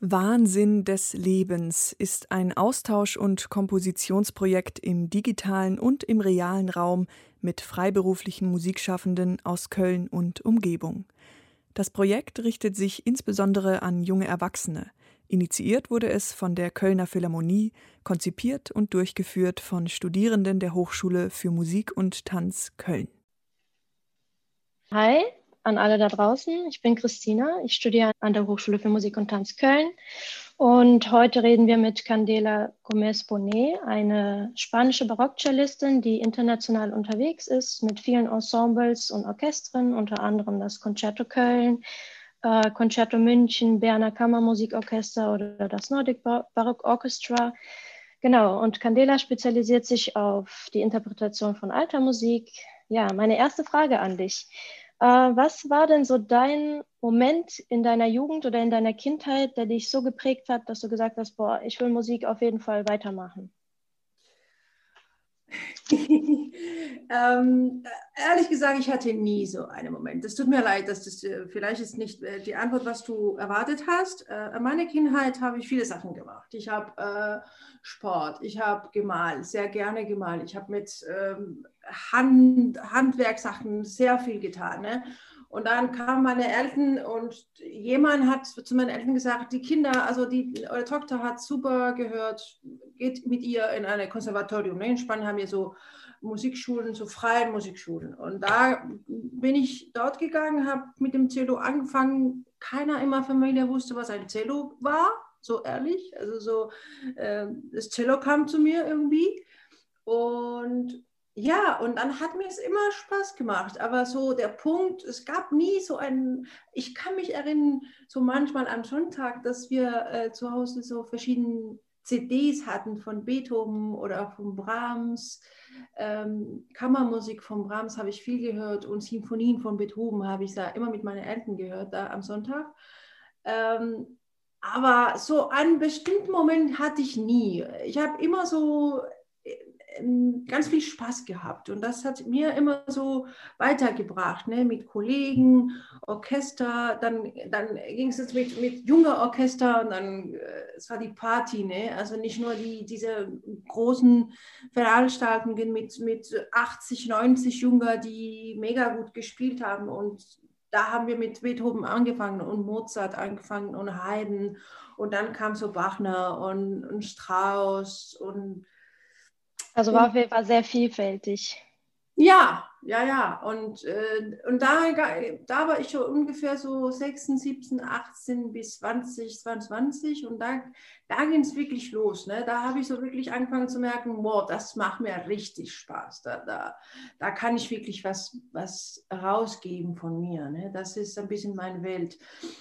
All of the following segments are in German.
Wahnsinn des Lebens ist ein Austausch- und Kompositionsprojekt im digitalen und im realen Raum mit freiberuflichen Musikschaffenden aus Köln und Umgebung. Das Projekt richtet sich insbesondere an junge Erwachsene. Initiiert wurde es von der Kölner Philharmonie, konzipiert und durchgeführt von Studierenden der Hochschule für Musik und Tanz Köln. Hi an alle da draußen, ich bin Christina, ich studiere an der Hochschule für Musik und Tanz Köln und heute reden wir mit Candela Gómez Bonet, eine spanische Barockcellistin, die international unterwegs ist mit vielen Ensembles und Orchestern, unter anderem das Concerto Köln, Concerto München, Berner Kammermusikorchester oder das Nordic Baroque Orchestra. Genau, und Candela spezialisiert sich auf die Interpretation von alter Musik. Ja, meine erste Frage an dich. Was war denn so dein Moment in deiner Jugend oder in deiner Kindheit, der dich so geprägt hat, dass du gesagt hast, boah, ich will Musik auf jeden Fall weitermachen? Ehrlich gesagt, ich hatte nie so einen Moment. Es tut mir leid, dass das vielleicht ist nicht die Antwort, was du erwartet hast. In meiner Kindheit habe ich viele Sachen gemacht. Ich habe Sport, ich habe gemalt, sehr gerne gemalt. Ich habe mit Handwerkssachen sehr viel getan. Ne? Und dann kamen meine Eltern und jemand hat zu meinen Eltern gesagt, die Kinder, also eure Tochter hat super gehört, geht mit ihr in ein Konservatorium. Ne? In Spanien haben wir so Musikschulen, so freie Musikschulen. Und da bin ich dort gegangen, habe mit dem Cello angefangen. Keiner in meiner Familie wusste, was ein Cello war, so ehrlich. Also so, das Cello kam zu mir irgendwie. Und ja, und dann hat mir es immer Spaß gemacht. Aber so der Punkt, es gab nie so einen, ich kann mich erinnern, so manchmal am Sonntag, dass wir zu Hause so verschiedene CDs hatten von Beethoven oder auch von Brahms. Kammermusik von Brahms habe ich viel gehört und Sinfonien von Beethoven habe ich da immer mit meinen Eltern gehört, da am Sonntag. Aber so einen bestimmten Moment hatte ich nie. Ich habe immer so ganz viel Spaß gehabt und das hat mir immer so weitergebracht, ne? Mit Kollegen, Orchester, dann ging es jetzt mit junger Orchester und dann es war die Party, ne? Also nicht nur diese großen Veranstaltungen mit 80, 90 Junger, die mega gut gespielt haben und da haben wir mit Beethoven angefangen und Mozart angefangen und Haydn und dann kam so Wagner und Strauss und Also war auf jeden Fall sehr vielfältig. ja, ja, ja. Und da war ich schon ungefähr so 16, 17, 18 bis 20, 22 und da ging es wirklich los. Ne? Da habe ich so wirklich angefangen zu merken, wow, das macht mir richtig Spaß. Da kann ich wirklich was rausgeben von mir. Ne? Das ist ein bisschen meine Welt.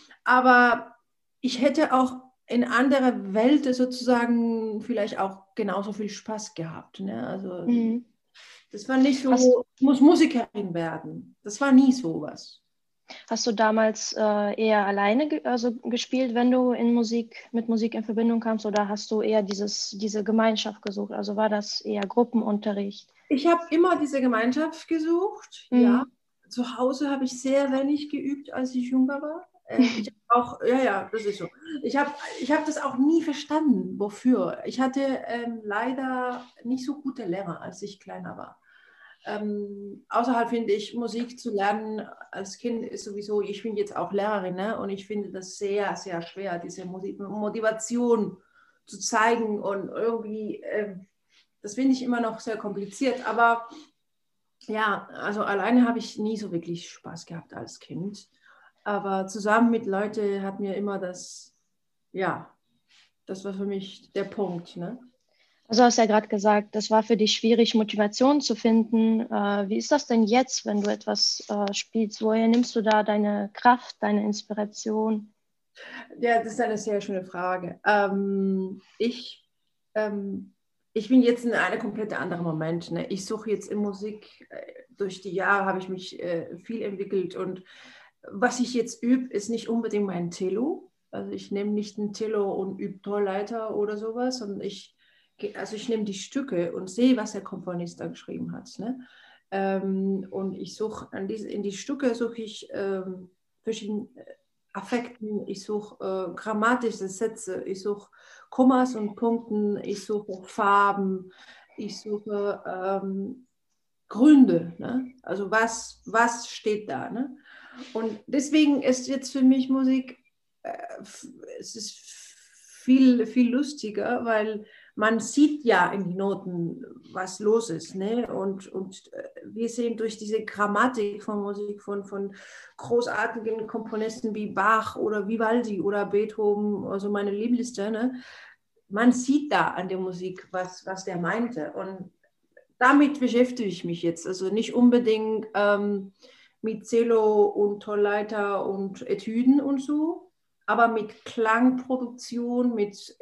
Aber ich hätte auch in anderer Welt sozusagen vielleicht auch genauso viel Spaß gehabt. Ne? Also Mhm. das war nicht Hast, so, ich muss Musikerin werden. Das war nie sowas. hast du damals eher alleine gespielt, wenn du mit Musik in Verbindung kamst, oder hast du eher diese Gemeinschaft gesucht? Also war das eher Gruppenunterricht? Ich habe immer diese Gemeinschaft gesucht, ja. Mhm. Zu Hause habe ich sehr wenig geübt, als ich jünger war. Ich habe auch, ja, ja, das ist so. Ich hab das auch nie verstanden, wofür. Ich hatte leider nicht so gute Lehrer, als ich kleiner war. Außerhalb finde ich, Musik zu lernen als Kind ist sowieso, ich bin jetzt auch Lehrerin, ne? Und ich finde das sehr, sehr schwer, diese Motivation zu zeigen und irgendwie, das finde ich immer noch sehr kompliziert, aber ja, also alleine habe ich nie so wirklich Spaß gehabt als Kind, aber zusammen mit Leuten hat mir immer das, ja, das war für mich der Punkt, ne? Also hast ja gerade gesagt, das war für dich schwierig, Motivation zu finden. Wie ist das denn jetzt, wenn du etwas spielst? Woher nimmst du da deine Kraft, deine Inspiration? Ja, das ist eine sehr schöne Frage. Ähm, ich bin jetzt in einem komplett anderen Moment. Ne? Ich suche jetzt in Musik, durch die Jahre habe ich mich viel entwickelt und was ich jetzt übe, ist nicht unbedingt mein Cello. Also ich nehme nicht ein Cello und übe Torleiter oder sowas, sondern ich nehme die Stücke und sehe, was der Komponist da geschrieben hat. Ne? Und ich suche in die Stücke suche ich verschiedene Affekten, ich suche grammatische Sätze, ich suche Kommas und Punkten, ich suche Farben, ich suche Gründe. Ne? Also was steht da? Ne? Und deswegen ist jetzt für mich Musik, es ist viel lustiger, weil man sieht ja in den Noten, was los ist. Ne? Und wir sehen durch diese Grammatik von Musik von großartigen Komponisten wie Bach oder Vivaldi oder Beethoven, also meine Lieblingsliste, ne? Man sieht da an der Musik, was der meinte. Und damit beschäftige ich mich jetzt. Also nicht unbedingt mit Cello und Tonleiter und Etüden und so, aber mit Klangproduktion, mit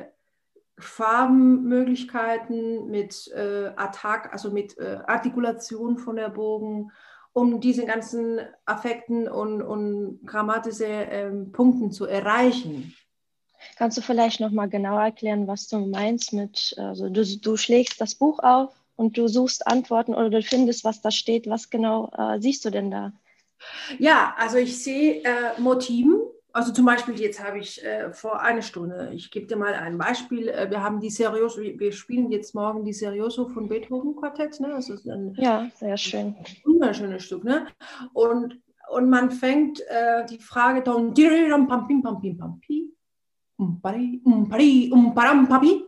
Farbenmöglichkeiten, mit also mit Artikulation von der Bogen, um diese ganzen Affekten und grammatische Punkten zu erreichen. Kannst du vielleicht nochmal genauer erklären, was du meinst mit, also du schlägst das Buch auf und du suchst Antworten oder du findest, was da steht. Was genau siehst du denn da? Ja, also ich sehe Motiven. Also zum Beispiel jetzt habe ich vor einer Stunde, ich gebe dir mal ein Beispiel, wir haben die Serioso, wir spielen jetzt morgen die Serioso von Beethoven Quartett, ne? Das ist ein Ja, sehr schön. wunderschönes Stück, ne? Und man fängt die Frage dann pam pim pam pim pam pi pari pari param papi.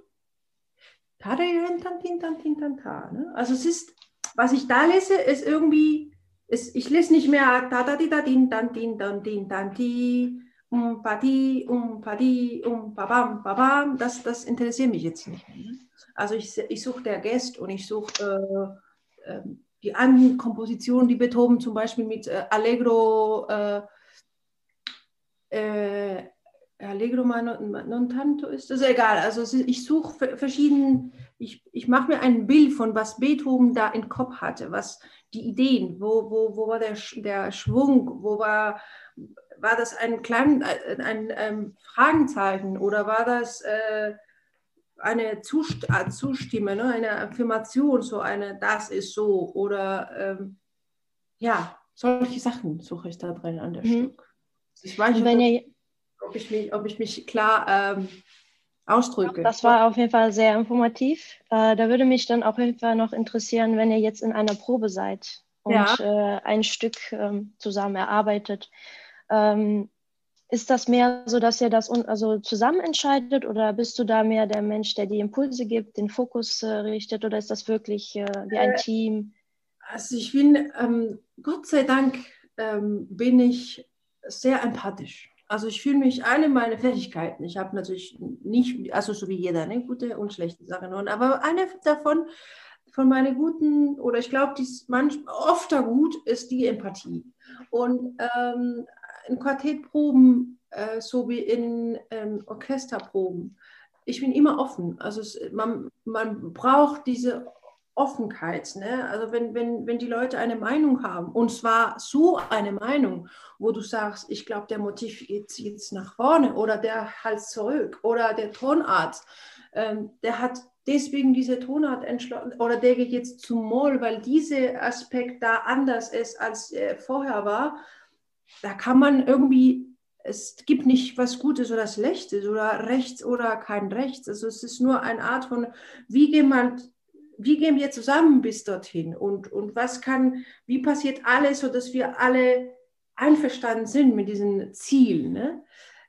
Also es ist, was ich da lese, ist irgendwie, ich lese nicht mehr da da di da din dan din dan din dan di padi padi babam babam. Das interessiert mich jetzt nicht mehr. Also ich suche der Gest und ich suche die anderen Kompositionen, die Beethoven zum Beispiel mit Allegro Allegro ma non tanto ist, das ist egal. Also ich suche verschiedene, ich mache mir ein Bild von, was Beethoven da im Kopf hatte, was die Ideen, wo war der Schwung, wo war das ein Fragenzeichen oder war das eine Zustimme, ne? Eine Affirmation, so eine, das ist so oder ja, solche Sachen suche ich da drin an der Stück. Ich weiß nicht, ob ich mich klar ausdrücke. Das war auf jeden Fall sehr informativ. Da würde mich dann auf jeden Fall noch interessieren, wenn ihr jetzt in einer Probe seid und ein Stück zusammen erarbeitet. Ist das mehr so, dass ihr das also zusammen entscheidet oder bist du da mehr der Mensch, der die Impulse gibt, den Fokus richtet oder ist das wirklich wie ein Team? Also ich bin, Gott sei Dank, bin ich sehr empathisch. Also ich fühle mich, eine meiner Fähigkeiten, ich habe natürlich nicht, also so wie jeder, ne, gute und schlechte Sachen, aber eine davon, von meinen guten, oder ich glaube, die ist oft gut, ist die Empathie. Und in Quartettproben, so wie in Orchesterproben, ich bin immer offen. Also man braucht diese Offenheit. Ne? Also wenn die Leute eine Meinung haben, und zwar so eine Meinung, wo du sagst, ich glaube, der Motiv geht jetzt nach vorne oder der Hals zurück oder der Tonart, der hat deswegen diese Tonart entschlossen oder der geht jetzt zum Moll, weil dieser Aspekt da anders ist, als vorher war, da kann man irgendwie, es gibt nicht was Gutes oder Schlechtes oder rechts oder kein rechts. Also es ist nur eine Art von, wie gehen wir zusammen bis dorthin und wie passiert alles, sodass wir alle einverstanden sind mit diesem Ziel. Ne?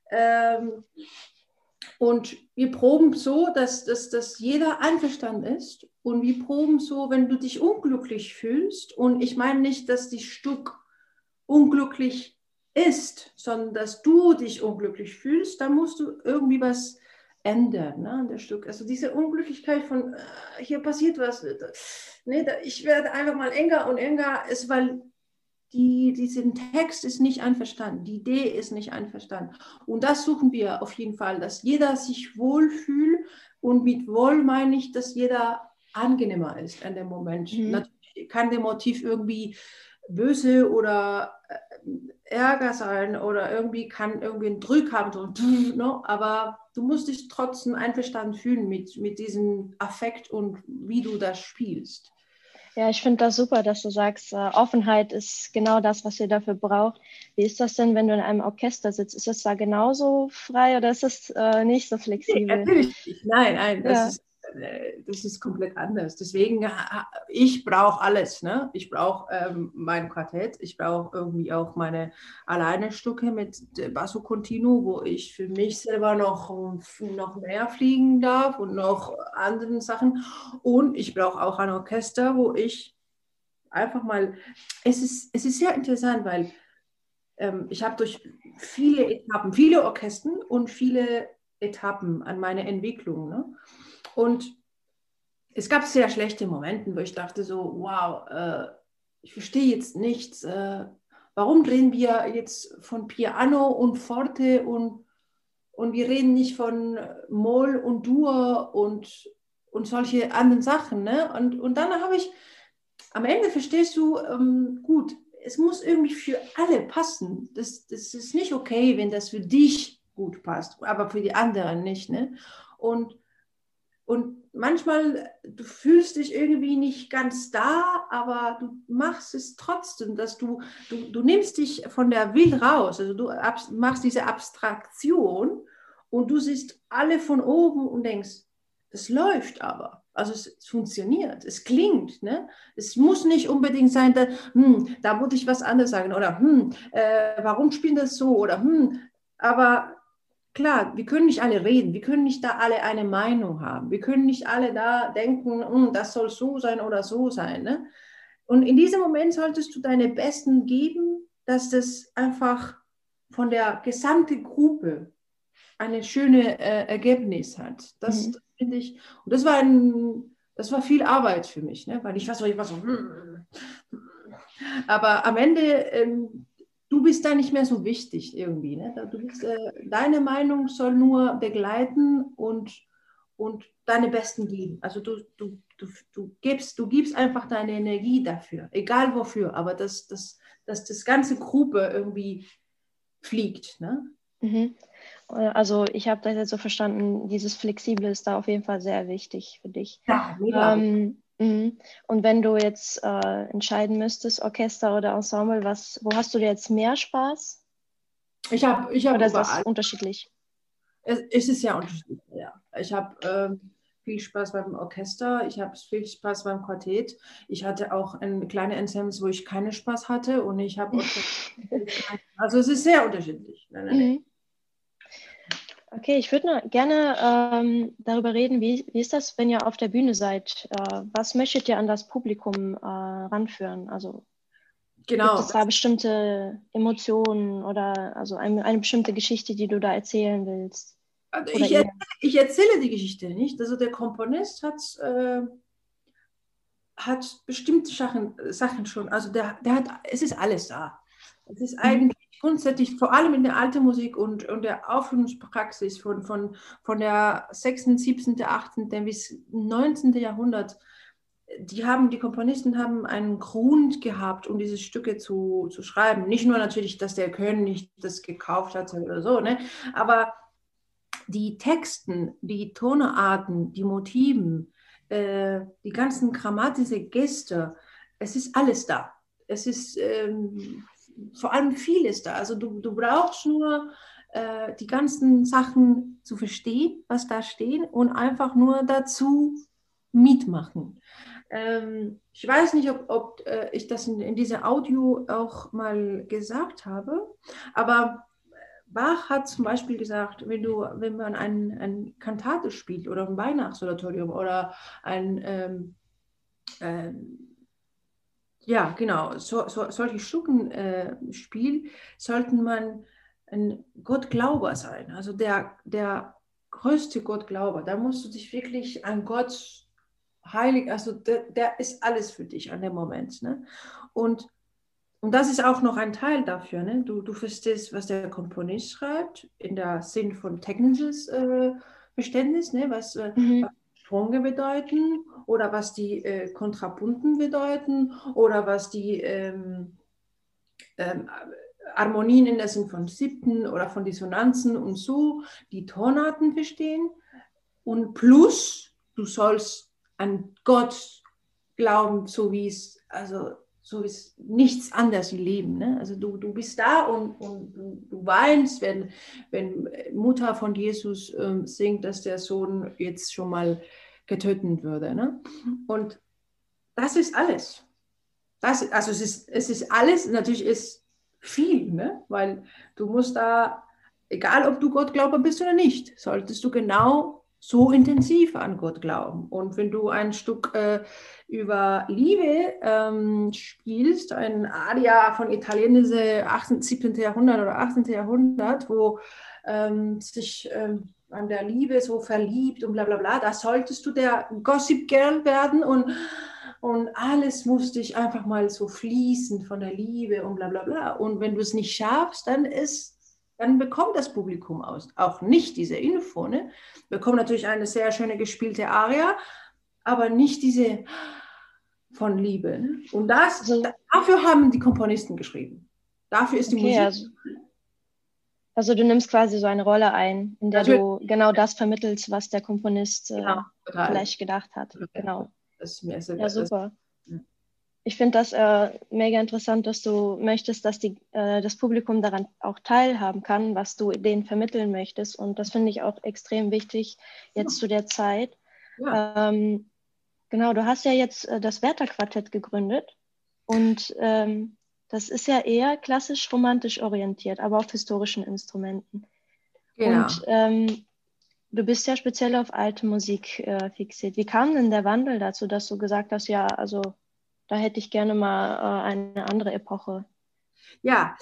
Und wir proben so, dass jeder einverstanden ist und wir proben so, wenn du dich unglücklich fühlst und ich meine nicht, dass das Stück unglücklich ist, sondern dass du dich unglücklich fühlst, dann musst du irgendwie was ändern, ne, an der Stück. Also diese Unglücklichkeit von, hier passiert was, ne, ich werde einfach mal enger und enger, ist, weil diesen Text ist nicht einverstanden, die Idee ist nicht einverstanden. Und das suchen wir auf jeden Fall, dass jeder sich wohlfühlt und mit wohl meine ich, dass jeder angenehmer ist in dem Moment. Natürlich kann der Motiv irgendwie böse oder Ärger sein oder kann irgendwie einen Druck haben, so, no? Aber du musst dich trotzdem einverstanden fühlen mit diesem Affekt und wie du das spielst. Ja, ich finde das super, dass du sagst, Offenheit ist genau das, was ihr dafür braucht. Wie ist das denn, wenn du in einem Orchester sitzt? Ist es da genauso frei oder ist es nicht so Nee, flexibel? natürlich nicht. Nein, Ja. das ist komplett anders. Deswegen, ich brauche alles. Ne? Ich brauche mein Quartett, ich brauche irgendwie auch meine Alleinestücke mit Basso Continuo, wo ich für mich selber noch mehr fliegen darf und noch anderen Sachen. Und ich brauche auch ein Orchester, wo ich einfach mal, es ist sehr interessant, weil ich habe durch viele Etappen, viele Orchester und viele Etappen an meiner Entwicklung. Ne? Und es gab sehr schlechte Momente, wo ich dachte so, wow, ich verstehe jetzt nichts. Warum reden wir jetzt von Piano und Forte und wir reden nicht von Moll und Dur und solche anderen Sachen. Ne? Und dann habe ich, am Ende verstehst du, gut, es muss irgendwie für alle passen. Das ist nicht okay, wenn das für dich gut passt, aber für die anderen nicht. Ne? Und manchmal, du fühlst dich irgendwie nicht ganz da, aber du machst es trotzdem, dass du nimmst dich von der Welt raus. Also du machst diese Abstraktion und du siehst alle von oben und denkst, das läuft aber. Also es funktioniert, es klingt. Ne? Es muss nicht unbedingt sein, da muss ich was anderes sagen oder warum spielt das so oder aber klar, wir können nicht alle reden, wir können nicht da alle eine Meinung haben, wir können nicht alle da denken, das soll so sein oder so sein. Ne? Und in diesem Moment solltest du deine Besten geben, dass das einfach von der gesamten Gruppe eine schöne Ergebnis hat. Das finde ich, und das war viel Arbeit für mich, ne? Weil ich war so, aber am Ende du bist da nicht mehr so wichtig irgendwie. Ne? Deine Meinung soll nur begleiten und deine Besten geben. Also du gibst einfach deine Energie dafür, egal wofür, aber dass das ganze Gruppe irgendwie fliegt. Ne? Mhm. Also ich habe das jetzt so verstanden, dieses Flexible ist da auf jeden Fall sehr wichtig für dich. Ja, mega. Und wenn du jetzt entscheiden müsstest, Orchester oder Ensemble, wo hast du dir jetzt mehr Spaß? Ich hab Oder ist das überall. unterschiedlich? Es ist ja unterschiedlich, ja. Ich habe viel Spaß beim Orchester, ich habe viel Spaß beim Quartett. Ich hatte auch ein kleine Ensembles, wo ich keinen Spaß hatte und ich habe also es ist sehr unterschiedlich. Nein. Okay, ich würde gerne darüber reden, wie ist das, wenn ihr auf der Bühne seid? Was möchtet ihr an das Publikum ranführen? Also gibt Genau. es da bestimmte Emotionen oder also eine bestimmte Geschichte, die du da erzählen willst? Also Oder ihr? ich erzähle die Geschichte nicht. Also der Komponist hat bestimmte Sachen schon. Also es ist alles da. Es ist eigentlich grundsätzlich, vor allem in der alten Musik und der Aufführungspraxis von der 6., 7., 18. bis 19. Jahrhundert, die Komponisten haben einen Grund gehabt, um diese Stücke zu schreiben. Nicht nur natürlich, dass der König das gekauft hat oder so, ne? Aber die Texten, die Tonarten, die Motiven, die ganzen grammatischen Gäste, es ist alles da. Es ist vor allem vieles da. Also du brauchst nur die ganzen Sachen zu verstehen, was da steht und einfach nur dazu mitmachen. Ich weiß nicht, ob ich das in dieser Audio auch mal gesagt habe, aber Bach hat zum Beispiel gesagt, wenn man ein Kantate spielt oder ein Weihnachtsoratorium oder ja, genau, solche Stücken spielt, sollten man ein Gottglauber sein. Also der größte Gottglauber. Da musst du dich wirklich an Gott heilig, also der ist alles für dich an dem Moment. Ne? Und das ist auch noch ein Teil dafür. Ne? Du verstehst, was der Komponist schreibt, in der Sinn von technisches Verständnis, ne? Was Stränge bedeuten oder was die Kontrapunten bedeuten oder was die Harmonien in der Sinn von Siebten oder von Dissonanzen und so, die Tonarten verstehen. Und plus, du sollst an Gott glauben, so wie es nichts anderes im Leben. Ne? Also du bist da und du weinst, wenn Mutter von Jesus singt, dass der Sohn jetzt schon mal getötet würde. Ne? Und das ist alles. Also es ist alles, natürlich ist viel, ne? Weil du musst da, egal ob du Gottglauber bist oder nicht, solltest du genau so intensiv an Gott glauben. Und wenn du ein Stück über Liebe spielst, ein Aria von italienische 17. Jahrhundert oder 18. Jahrhundert, wo sich an der Liebe so verliebt und bla bla bla, da solltest du der Gossip Girl werden und alles muss dich einfach mal so fließen von der Liebe und bla bla bla. Und wenn du es nicht schaffst, dann bekommt das Publikum auch nicht diese Info. Ne? Bekommt natürlich eine sehr schöne gespielte Aria, aber nicht diese von Liebe. Ne? Und dafür haben die Komponisten geschrieben. Dafür ist die Musik. Also du nimmst quasi so eine Rolle ein, in der du genau das vermittelst, was der Komponist vielleicht gedacht hat. Genau. Das ist mir ja, super. Ich finde das mega interessant, dass du möchtest, dass das Publikum daran auch teilhaben kann, was du denen vermitteln möchtest. Und das finde ich auch extrem wichtig jetzt zu der Zeit. Ja. Genau, du hast ja jetzt das Werther-Quartett gegründet und das ist ja eher klassisch romantisch orientiert, aber auf historischen Instrumenten. Genau. Und du bist ja speziell auf alte Musik fixiert. Wie kam denn der Wandel dazu, dass du gesagt hast, ja, also da hätte ich gerne mal eine andere Epoche? Ja,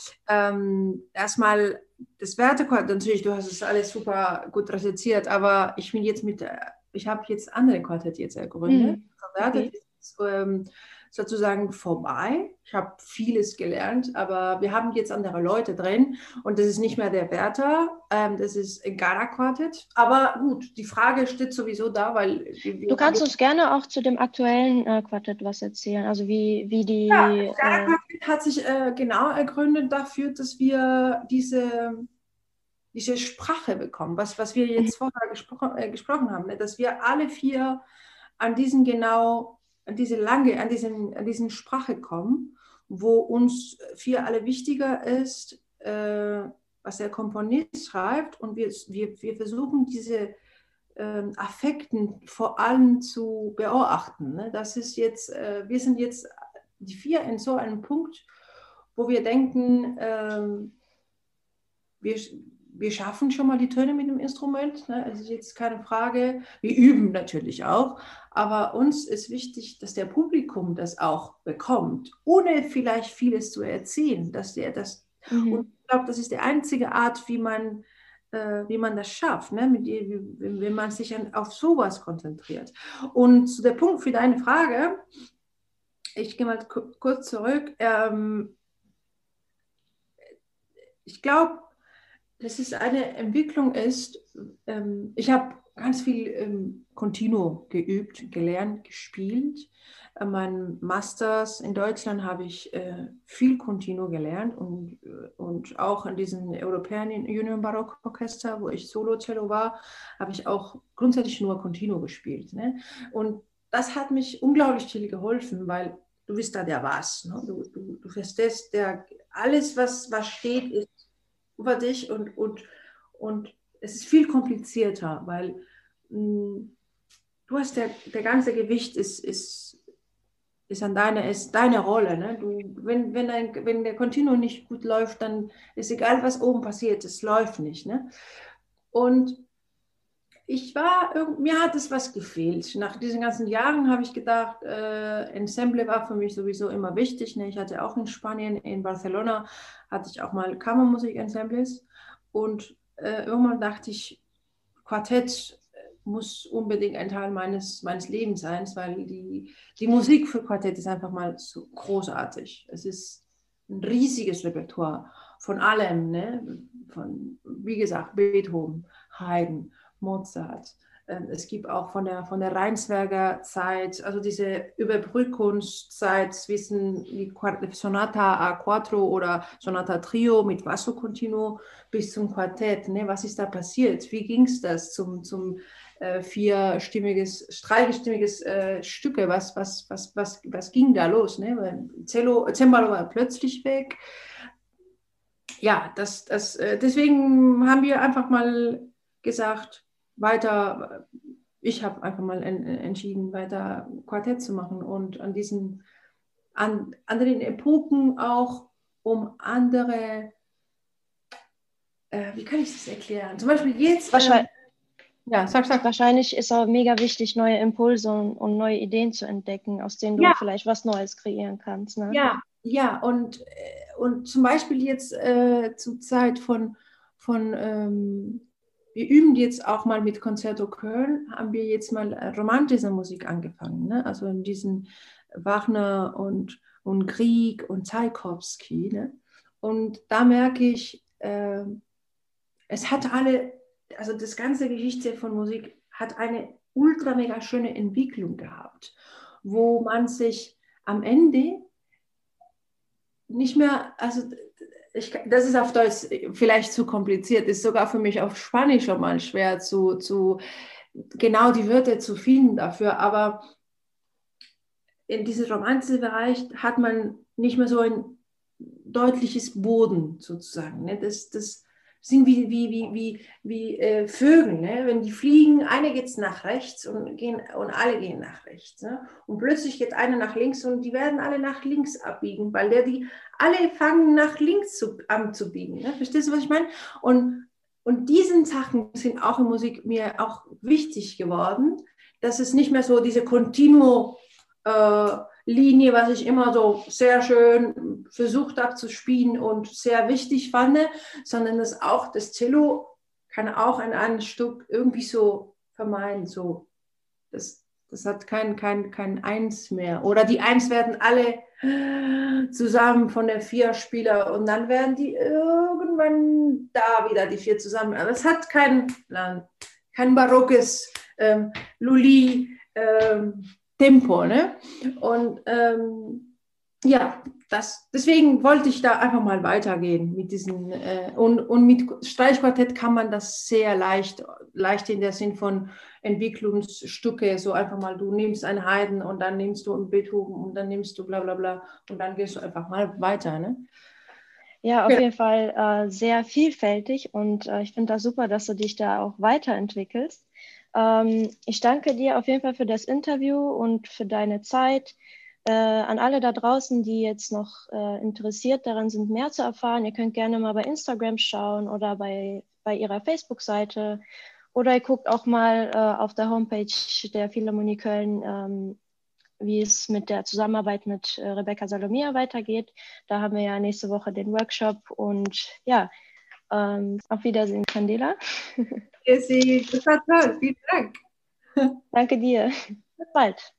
erstmal das Werther-Quartett, natürlich, du hast es alles super gut reseziert, aber ich habe jetzt andere Quartett jetzt gegründet. Okay. Ist sozusagen vorbei. Ich habe vieles gelernt, aber wir haben jetzt andere Leute drin und das ist nicht mehr der Werther, das ist ein Gara-Quartett. Aber gut, die Frage steht sowieso da, weil... Du kannst uns gerne auch zu dem aktuellen Quartett was erzählen, also wie die... Ja, das Gara-Quartett hat sich genau ergründet dafür, dass wir diese Sprache bekommen, was wir jetzt vorher gesprochen haben, ne? Dass wir alle vier an diesen Sprache kommen, wo uns vier alle wichtiger ist, was der Komponist schreibt, und wir versuchen diese Affekten vor allem zu beobachten. Ne? Das ist jetzt, wir sind jetzt die vier in so einem Punkt, wo wir denken, wir schaffen schon mal die Töne mit dem Instrument, ne? Das ist jetzt keine Frage. Wir üben natürlich auch, aber uns ist wichtig, dass der Publikum das auch bekommt, ohne vielleicht vieles zu erzählen. Und ich glaube, das ist die einzige Art, wie man das schafft, ne? Wenn man sich auf sowas konzentriert. Und zu der Punkt für deine Frage, ich gehe mal kurz zurück. Ich glaube, dass es eine Entwicklung ist. Ich habe ganz viel Continuo geübt, gelernt, gespielt. Mein Masters in Deutschland habe ich viel Continuo gelernt und auch in diesem European Union Barockorchester, wo ich Solo-Cello war, habe ich auch grundsätzlich nur Continuo gespielt. Ne? Und das hat mich unglaublich viel geholfen, weil du bist da der Was. Ne? Du verstehst, alles, was steht, ist über dich und es ist viel komplizierter, weil du hast der ganze Gewicht ist deine Rolle. Ne? Wenn der Continuo nicht gut läuft, dann ist egal, was oben passiert, es läuft nicht. Ne? Und mir hat es was gefehlt. Nach diesen ganzen Jahren habe ich gedacht, Ensemble war für mich sowieso immer wichtig. Ne? Ich hatte auch in Spanien, in Barcelona, hatte ich auch mal Kammermusik-Ensembles. Und irgendwann dachte ich, Quartett muss unbedingt ein Teil meines Lebens sein, weil die Musik für Quartett ist einfach mal so großartig. Es ist ein riesiges Repertoire von allem, ne? Von, wie gesagt, Beethoven, Haydn, Mozart. Es gibt auch von der Rheinsberger Zeit, also diese Überbrückungszeit zwischen die Sonata A4 oder Sonata Trio mit Basso Continuo bis zum Quartett. Ne? Was ist da passiert? Wie ging es das zum streichstimmiges Stücke. Was ging da los? Ne? Weil Cembalo war plötzlich weg. Ja, deswegen haben wir einfach mal gesagt, ich habe einfach mal entschieden, weiter Quartett zu machen und an den Epochen auch um andere, wie kann ich das erklären? Zum Beispiel jetzt, sag. Wahrscheinlich ist auch mega wichtig, neue Impulse und neue Ideen zu entdecken, aus denen du vielleicht was Neues kreieren kannst. Ne? Ja, und zum Beispiel jetzt zur Zeit wir üben jetzt auch mal mit Concerto Köln, haben wir jetzt mal romantische Musik angefangen, ne? Also in diesen Wagner und Grieg und Tschaikowski. Ne? Und da merke ich, es hat also das ganze Geschichte von Musik hat eine ultra mega schöne Entwicklung gehabt, wo man sich am Ende nicht mehr, also das ist auf Deutsch vielleicht zu kompliziert, ist sogar für mich auf Spanisch schon mal schwer genau die Wörter zu finden dafür, aber in diesem romantischen Bereich hat man nicht mehr so ein deutliches Boden sozusagen. Ne? Das sind wie Vögel, ne? Wenn die fliegen, eine geht nach rechts und alle gehen nach rechts. Ne? Und plötzlich geht eine nach links und die werden alle nach links abbiegen, weil alle fangen nach links anzubiegen. Ne? Verstehst du, was ich meine? Und diese Sachen sind auch in Musik mir auch wichtig geworden, dass es nicht mehr so diese Linie, was ich immer so sehr schön versucht habe zu spielen und sehr wichtig fand, sondern dass auch das Cello kann auch in einem Stück irgendwie so vermeiden, so das hat kein Eins mehr. Oder die Eins werden alle zusammen von der 4 Spieler und dann werden die irgendwann da wieder die 4 zusammen. Aber es hat kein barockes Lully Tempo, ne? Und deswegen wollte ich da einfach mal weitergehen mit diesen und mit Streichquartett kann man das sehr leicht in der Sinn von Entwicklungsstücke, so einfach mal, du nimmst einen Haydn und dann nimmst du einen Beethoven und dann nimmst du bla bla bla und dann gehst du einfach mal weiter, ne? Ja, auf jeden Fall sehr vielfältig und ich finde das super, dass du dich da auch weiterentwickelst. Ich danke dir auf jeden Fall für das Interview und für deine Zeit. An alle da draußen, die jetzt noch interessiert daran sind, mehr zu erfahren, ihr könnt gerne mal bei Instagram schauen oder bei ihrer Facebook-Seite oder ihr guckt auch mal auf der Homepage der Philharmonie Köln, wie es mit der Zusammenarbeit mit Rebecca Salomia weitergeht. Da haben wir ja nächste Woche den Workshop und ja, auf Wiedersehen, Candela. Das war toll, vielen Dank. Danke dir. Bis bald.